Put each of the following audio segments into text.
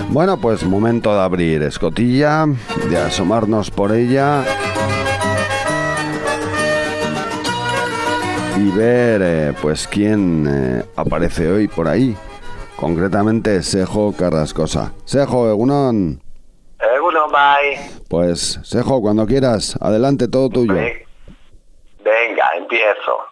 Bueno, pues momento de abrir escotilla, de asomarnos por ella y ver pues quién aparece hoy por ahí. Concretamente Sejo Carrascosa. Sejo, Egunon. Egunon, bye. Pues Sejo, cuando quieras, adelante, todo tuyo. Venga, empiezo.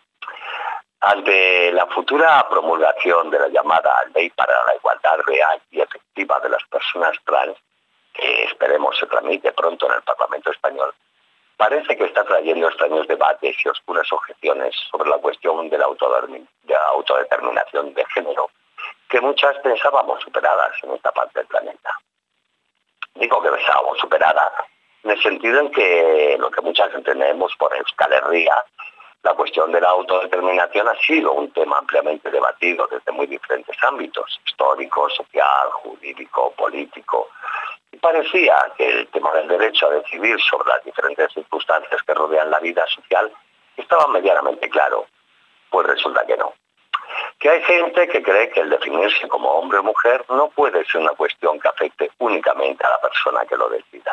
Ante la futura promulgación de la llamada Ley para la Igualdad Real y Efectiva de las Personas Trans, que esperemos se tramite pronto en el Parlamento Español, parece que está trayendo extraños debates y oscuras objeciones sobre la cuestión de la autodeterminación de género, que muchas pensábamos superadas en esta parte del planeta. Digo que pensábamos superadas en el sentido en que lo que muchas entendemos por Euskal Herria, la cuestión de la autodeterminación ha sido un tema ampliamente debatido desde muy diferentes ámbitos, histórico, social, jurídico, político, y parecía que el tema del derecho a decidir sobre las diferentes circunstancias que rodean la vida social estaba medianamente claro. Pues resulta que no. Que hay gente que cree que el definirse como hombre o mujer no puede ser una cuestión que afecte únicamente a la persona que lo decida.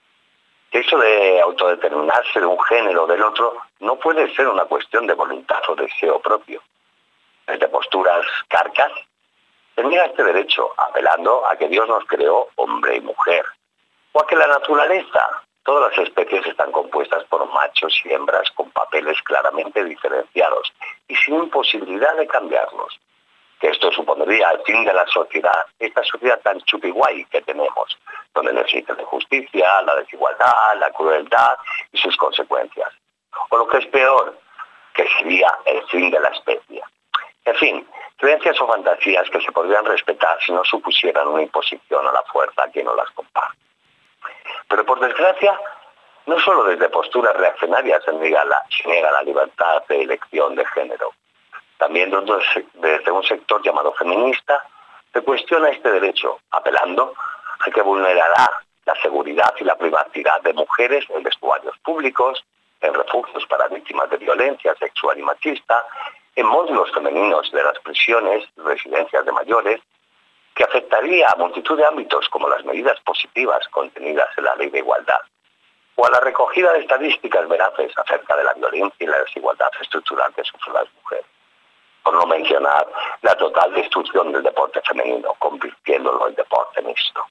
Que eso de autodeterminarse de un género o del otro no puede ser una cuestión de voluntad o deseo propio. Desde posturas carcas, se niega este derecho apelando a que Dios nos creó hombre y mujer, o a que la naturaleza, todas las especies están compuestas por machos y hembras con papeles claramente diferenciados y sin posibilidad de cambiarlos. Que esto supondría el fin de la sociedad, esta sociedad tan chupiguay que tenemos, donde no existe la justicia, la desigualdad, la crueldad y sus consecuencias. O lo que es peor, que sería el fin de la especie. En fin, creencias o fantasías que se podrían respetar si no supusieran una imposición a la fuerza a quien no las comparte. Pero por desgracia, no solo desde posturas reaccionarias se niega la libertad de elección de género. También desde un sector llamado feminista se cuestiona este derecho, apelando a que vulnerará la seguridad y la privacidad de mujeres en vestuarios públicos, en refugios para víctimas de violencia sexual y machista, en módulos femeninos de las prisiones y residencias de mayores, que afectaría a multitud de ámbitos como las medidas positivas contenidas en la Ley de Igualdad, o a la recogida de estadísticas veraces acerca de la violencia y la desigualdad estructural que sufren las mujeres. Por no mencionar la total destrucción del deporte femenino, convirtiéndolo en deporte mixto.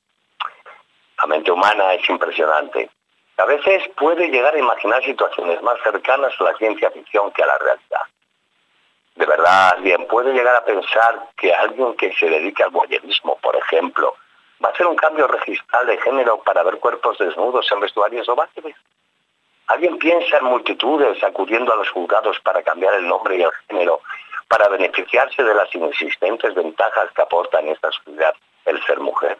La mente humana es impresionante. A veces puede llegar a imaginar situaciones más cercanas a la ciencia ficción que a la realidad. De verdad, alguien puede llegar a pensar que alguien que se dedique al voyerismo, por ejemplo, va a hacer un cambio registral de género para ver cuerpos desnudos en vestuarios o váteres. ¿Alguien piensa en multitudes acudiendo a los juzgados para cambiar el nombre y el género, para beneficiarse de las inexistentes ventajas que aporta en esta sociedad el ser mujer?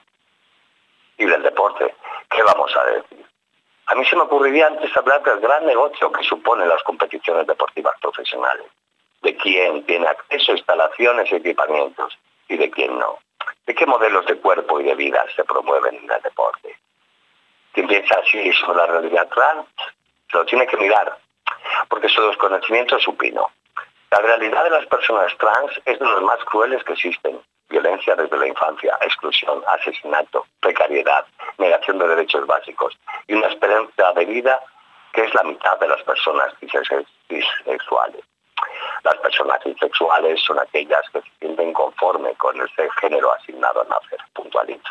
Y del deporte, ¿qué vamos a decir? A mí se me ocurriría antes hablar del gran negocio que suponen las competiciones deportivas profesionales, de quién tiene acceso a instalaciones y equipamientos y de quién no, de qué modelos de cuerpo y de vida se promueven en el deporte. Quien piensa así sobre la realidad trans, se lo tiene que mirar, porque su desconocimiento es supino. La realidad de las personas trans es de los más crueles que existen. Violencia desde la infancia, exclusión, asesinato, precariedad, negación de derechos básicos y una esperanza de vida que es la mitad de las personas bisexuales. Las personas bisexuales son aquellas que se sienten conforme con el género asignado al nacer, puntualito.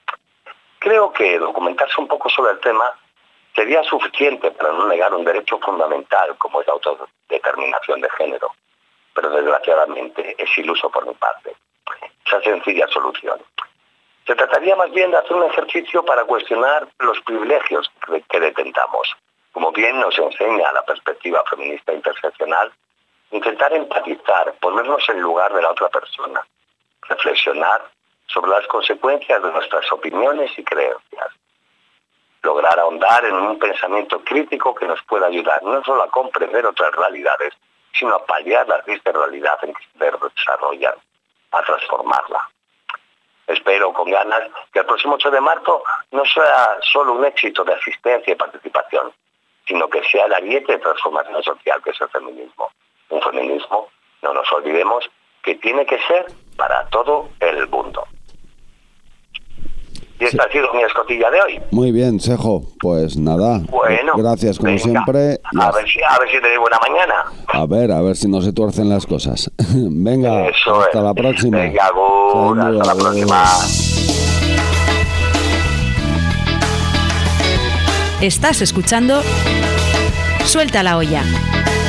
Creo que documentarse un poco sobre el tema sería suficiente para no negar un derecho fundamental como es la autodeterminación de género, pero desgraciadamente es iluso por mi parte esa sencilla solución. Se trataría más bien de hacer un ejercicio para cuestionar los privilegios que detentamos. Como bien nos enseña la perspectiva feminista interseccional, intentar empatizar, ponernos en lugar de la otra persona, reflexionar sobre las consecuencias de nuestras opiniones y creencias, lograr ahondar en un pensamiento crítico que nos pueda ayudar no solo a comprender otras realidades, sino a paliar la triste realidad en que se desarrollan, a transformarla. Espero con ganas que el próximo 8 de marzo no sea solo un éxito de asistencia y participación, sino que sea el ariete de transformación social que es el feminismo. Un feminismo, no nos olvidemos, que tiene que ser para todo el mundo. esta ha sido mi escotilla de hoy. Muy bien, Sejo. Pues nada. Bueno. Gracias como siempre. A ver si tenéis buena mañana. A ver si no se tuercen las cosas. Venga, Eso hasta la próxima. Venga, hasta la próxima. Estás escuchando Suelta la olla.